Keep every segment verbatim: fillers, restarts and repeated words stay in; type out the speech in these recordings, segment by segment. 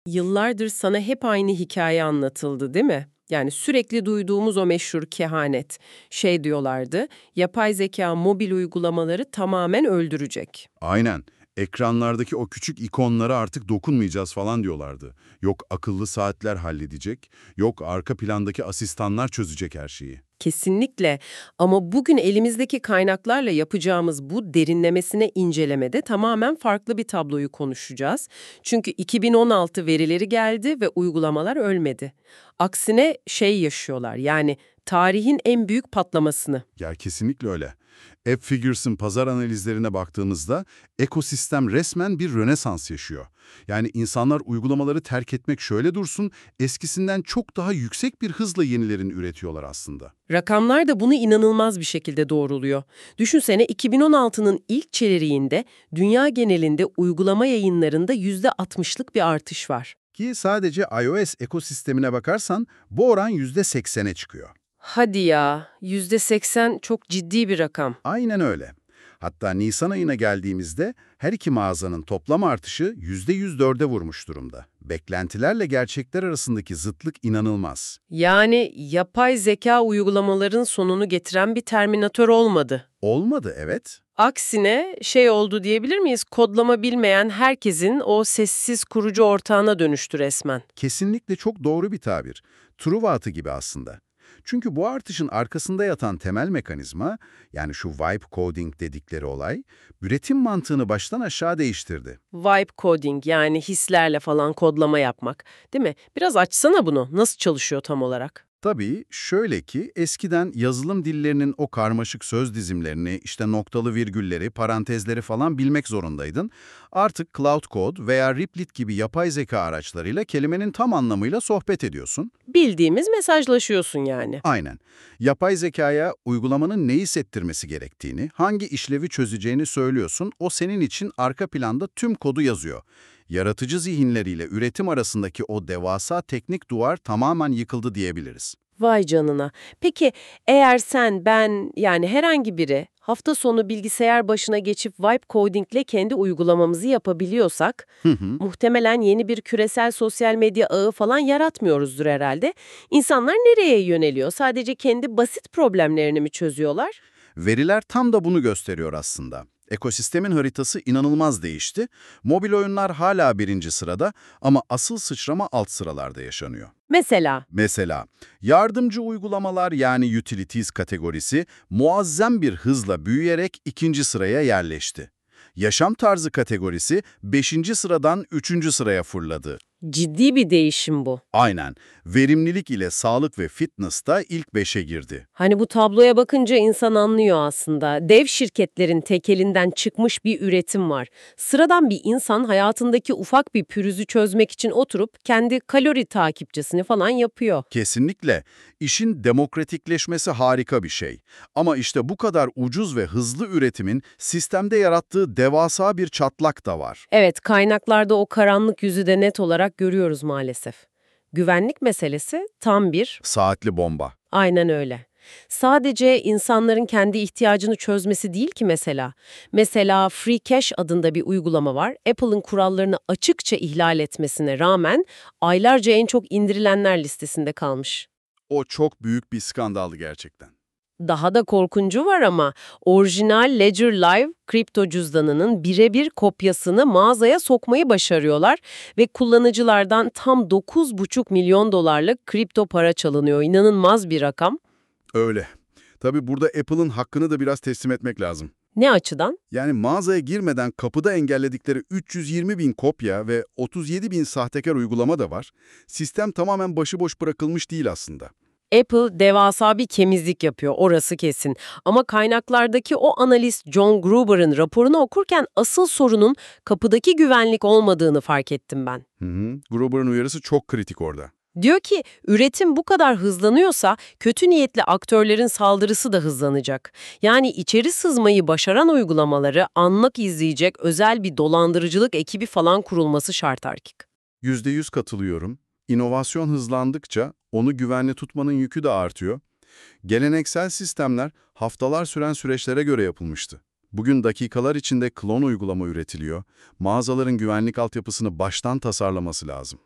Yıllardır sana hep aynı hikaye anlatıldı, değil mi? Yani sürekli duyduğumuz o meşhur kehanet. Şey diyorlardı, yapay zeka mobil uygulamaları tamamen öldürecek. Aynen. Ekranlardaki o küçük ikonlara artık dokunmayacağız falan diyorlardı. Yok akıllı saatler halledecek, yok arka plandaki asistanlar çözecek her şeyi. Kesinlikle, ama bugün elimizdeki kaynaklarla yapacağımız bu derinlemesine incelemede tamamen farklı bir tabloyu konuşacağız. Çünkü iki bin on altı verileri geldi ve uygulamalar ölmedi. Aksine şey yaşıyorlar, yani tarihin en büyük patlamasını. Ya kesinlikle öyle. AppFigures'ın pazar analizlerine baktığımızda ekosistem resmen bir rönesans yaşıyor. Yani insanlar uygulamaları terk etmek şöyle dursun, eskisinden çok daha yüksek bir hızla yenilerini üretiyorlar aslında. Rakamlar da bunu inanılmaz bir şekilde doğruluyor. Düşünsene, iki bin on altının ilk çeyreğinde dünya genelinde uygulama yayınlarında yüzde altmışlık bir artış var. Ki sadece iOS ekosistemine bakarsan bu oran yüzde seksene çıkıyor. Hadi ya, yüzde seksen çok ciddi bir rakam. Aynen öyle. Hatta Nisan ayına geldiğimizde her iki mağazanın toplam artışı yüzde yüz dörde vurmuş durumda. Beklentilerle gerçekler arasındaki zıtlık inanılmaz. Yani yapay zeka uygulamaların sonunu getiren bir terminatör olmadı. Olmadı, evet. Aksine şey oldu diyebilir miyiz? Kodlama bilmeyen herkesin o sessiz kurucu ortağına dönüştü resmen. Kesinlikle çok doğru bir tabir. Truva atı gibi aslında. Çünkü bu artışın arkasında yatan temel mekanizma, yani şu vibe coding dedikleri olay, üretim mantığını baştan aşağı değiştirdi. Vibe coding, yani hislerle falan kodlama yapmak, değil mi? Biraz açsana bunu. Nasıl çalışıyor tam olarak? Tabii şöyle ki eskiden yazılım dillerinin o karmaşık söz dizimlerini, işte noktalı virgülleri, parantezleri falan bilmek zorundaydın. Artık Cloud Code veya Replit gibi yapay zeka araçlarıyla kelimenin tam anlamıyla sohbet ediyorsun. Bildiğimiz mesajlaşıyorsun yani. Aynen. Yapay zekaya uygulamanın neyi hissettirmesi gerektiğini, hangi işlevi çözeceğini söylüyorsun, o senin için arka planda tüm kodu yazıyor. Yaratıcı zihinleriyle üretim arasındaki o devasa teknik duvar tamamen yıkıldı diyebiliriz. Vay canına. Peki eğer sen, ben, yani herhangi biri hafta sonu bilgisayar başına geçip vibe codingle kendi uygulamamızı yapabiliyorsak, Hı hı. muhtemelen yeni bir küresel sosyal medya ağı falan yaratmıyoruzdur herhalde. İnsanlar nereye yöneliyor? Sadece kendi basit problemlerini mi çözüyorlar? Veriler tam da bunu gösteriyor aslında. Ekosistemin haritası inanılmaz değişti. Mobil oyunlar hala birinci sırada ama asıl sıçrama alt sıralarda yaşanıyor. Mesela, Mesela yardımcı uygulamalar yani utilities kategorisi muazzam bir hızla büyüyerek ikinci sıraya yerleşti. Yaşam tarzı kategorisi beşinci sıradan üçüncü sıraya fırladı. ciddi bir değişim bu. Aynen. Verimlilik ile sağlık ve fitness da ilk beşe girdi. Hani bu tabloya bakınca insan anlıyor aslında. Dev şirketlerin tekelinden çıkmış bir üretim var. Sıradan bir insan hayatındaki ufak bir pürüzü çözmek için oturup kendi kalori takipçisini falan yapıyor. Kesinlikle. İşin demokratikleşmesi harika bir şey. Ama işte bu kadar ucuz ve hızlı üretimin sistemde yarattığı devasa bir çatlak da var. Evet, kaynaklarda o karanlık yüzü de net olarak görüyoruz maalesef. Güvenlik meselesi tam bir, Saatli bomba. aynen öyle. Sadece insanların kendi ihtiyacını çözmesi değil ki mesela. Mesela Free Cache adında bir uygulama var. Apple'ın kurallarını açıkça ihlal etmesine rağmen aylarca en çok indirilenler listesinde kalmış. O çok büyük bir skandaldı gerçekten. Daha da korkuncu var ama, orijinal Ledger Live kripto cüzdanının birebir kopyasını mağazaya sokmayı başarıyorlar ve kullanıcılardan tam dokuz buçuk milyon dolarlık kripto para çalınıyor. İnanılmaz bir rakam. Öyle. Tabii burada Apple'ın hakkını da biraz teslim etmek lazım. Ne açıdan? Yani mağazaya girmeden kapıda engelledikleri üç yüz yirmi bin kopya ve otuz yedi bin sahtekar uygulama da var. Sistem tamamen başıboş bırakılmış değil aslında. Apple devasa bir temizlik yapıyor, orası kesin. Ama kaynaklardaki o analist John Gruber'ın raporunu okurken asıl sorunun kapıdaki güvenlik olmadığını fark ettim ben. Hı hı. Gruber'ın uyarısı çok kritik orada. Diyor ki, üretim bu kadar hızlanıyorsa kötü niyetli aktörlerin saldırısı da hızlanacak. Yani içeri sızmayı başaran uygulamaları anlık izleyecek özel bir dolandırıcılık ekibi falan kurulması şart artık. yüzde yüz katılıyorum. İnovasyon hızlandıkça onu güvenli tutmanın yükü de artıyor. Geleneksel sistemler haftalar süren süreçlere göre yapılmıştı. Bugün dakikalar içinde klon uygulama üretiliyor. Mağazaların güvenlik altyapısını baştan tasarlaması lazım.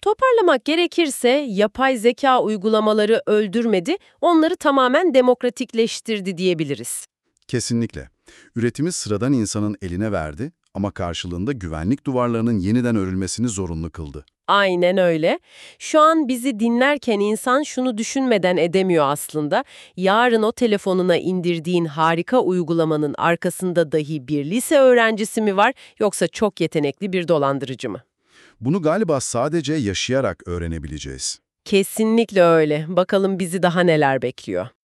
Toparlamak gerekirse yapay zeka uygulamaları öldürmedi, onları tamamen demokratikleştirdi diyebiliriz. Kesinlikle. Üretimi sıradan insanın eline verdi ama karşılığında güvenlik duvarlarının yeniden örülmesini zorunlu kıldı. Aynen öyle. Şu an bizi dinlerken insan şunu düşünmeden edemiyor aslında. Yarın o telefonuna indirdiğin harika uygulamanın arkasında dahi bir lise öğrencisi mi var yoksa çok yetenekli bir dolandırıcı mı? Bunu galiba sadece yaşayarak öğrenebileceğiz. Kesinlikle öyle. Bakalım bizi daha neler bekliyor.